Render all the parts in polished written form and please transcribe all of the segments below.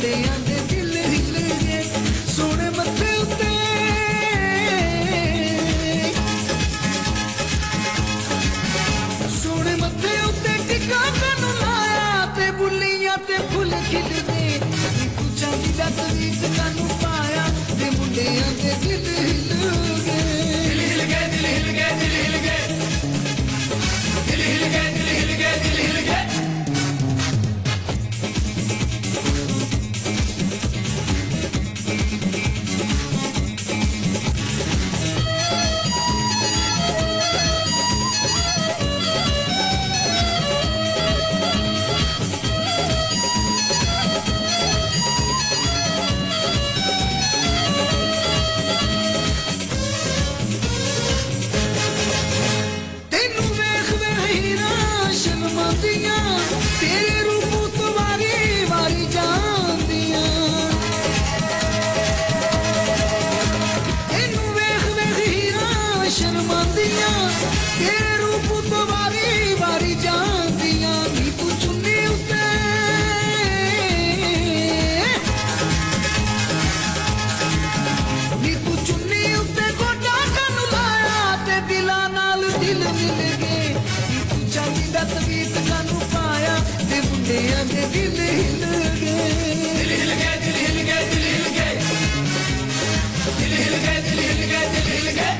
ਮੁੰਡਿਆਂ ਦੇ ਦਿਲ ਹਿੱਲ ਗਏ ਸੋਹਣੇ ਮੱਥੇ ਉੱਤੇ ਸੋਹਣੇ ਮੱਥੇ ਉੱਤੇ ਟਿੱਕਾ ਤੈਨੂੰ ਲਾਇਆ ਤੇ ਬੁੱਲੀਆਂ ਤੇ ਫੁੱਲ ਖਿਲਦੇ ਤੂੰ ਚਾਂਦੀ ਦਾ ਤਵੀਤ ਤੈਨੂੰ ਪਾਇਆ ਤੇ ਮੁੰਡਿਆਂ ਦੇ ਦਿਲ ਹਿੱਲ ਗਏ ਦਿਲ ਹਿੱਲ ਗਏ ਦਿਲ ਹਿੱਲ ਗਏ ਦਿਲ ਹਿੱਲ ਗਏ ਦਿਲ ਹਿੱਲ ਗਏ ਦਿਲ ਹਿੱਲ ਗਏ ਦਿਲ ਹਿੱਲ ਗਏ तेरे रूप तो वारी वारी जांदियां तेनू वेख वेख हीरा शर्मांदियां तेरे रूप तो वारी वारी जांदियां नी तू चुन्नी उत्ते नी तू चुन्नी उत्ते गोटा कन लाया ते दिलां नाल दिल मिल गए नी तू चांदी दा तवीत कानू पाया ते मुंडियां दे दिल हिल गए दिल हिल गए दिल हिल गए दिल हिल गए दिल हिल गए दिल हिल गए दिल हिल गए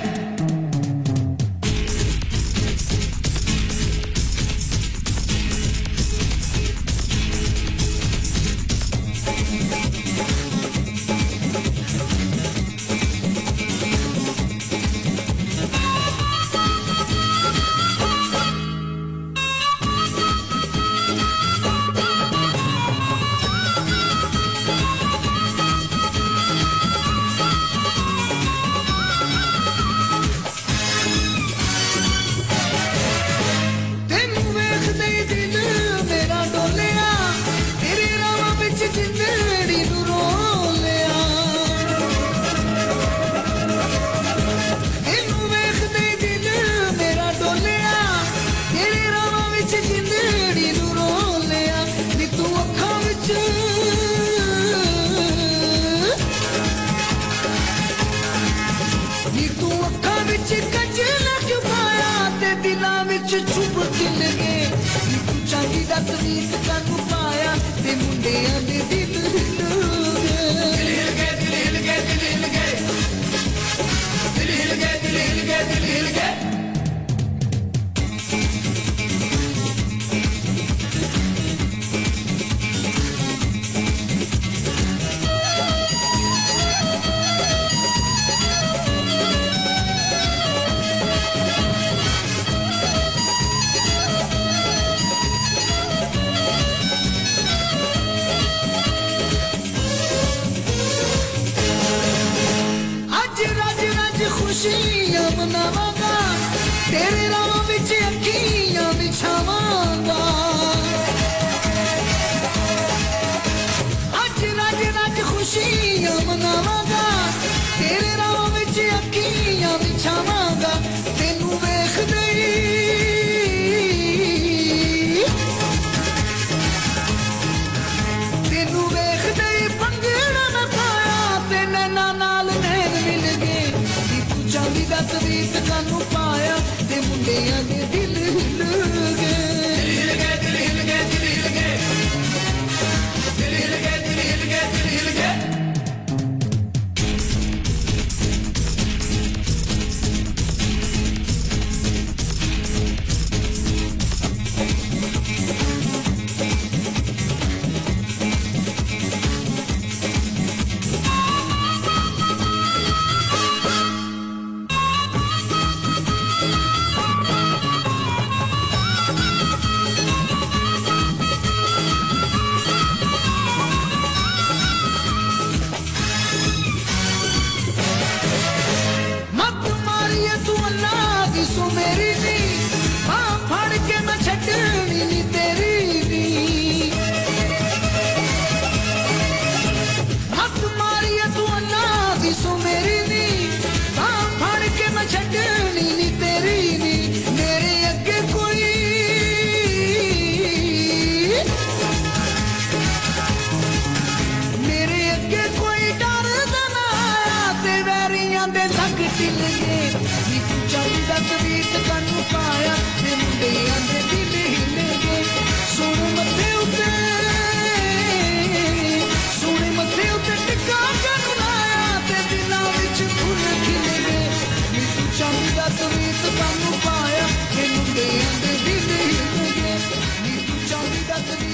चुप खिल गए तू चांदी दा तवीत कानू पाया ते मुंडियां दे दिल हिल गए दिल हिल गए दिल हिल गए दिल हिल गए दिल हिल गए दिल हिल गए दिल हिल गए खुशियां मनावांगा तेरे राहों विच अखियां बिछावांगा अज रज रज खुशियां मनावांगा तेरे राहों विच अखियां बिछावांगा तेनू वेखदे तेनू वेखदे पंगड़ा मैं पाया ते नैना नाल नैन मिल गए चांदी दा तवीत कानू पाया ते मुंडियां दे दिल हिल गए दिल हिल गए दिल हिल गए दिल हिल गए दिल हिल गए दिल हिल गए दिल हिल गए ਢਿੱਲ ਗਏ ਨੀ ਤੂੰ ਚਾਂਦੀ ਦਾ ਤਵੀਤ ਕਾਨੂੰ ਪਾਇਆ ਤੇ ਮੁੰਡਿਆਂ ਦੇ ਦਿਲ ਹਿੱਲ ਗਏ ਸੋਹਣੇ ਮੱਥੇ ਉੱਤੇ ਟਿੱਕਾ ਕਾਨੂੰ ਲਾਇਆ ਤੇ ਦਿਲਾਂ ਵਿੱਚ ਫੁੱਲ ਖਿਲ ਗਏ ਨੀ ਤੂੰ ਚਾਂਦੀ ਦਾ ਤਵੀਤ ਕਾਨੂੰ ਪਾਇਆ ਤੇ ਮੁੰਡਿਆਂ ਦੇ ਦਿਲ ਹਿੱਲ ਗਏ ਨੀ ਤੂੰ ਚਾਂਦੀ ਦਾ ਤਵੀਤ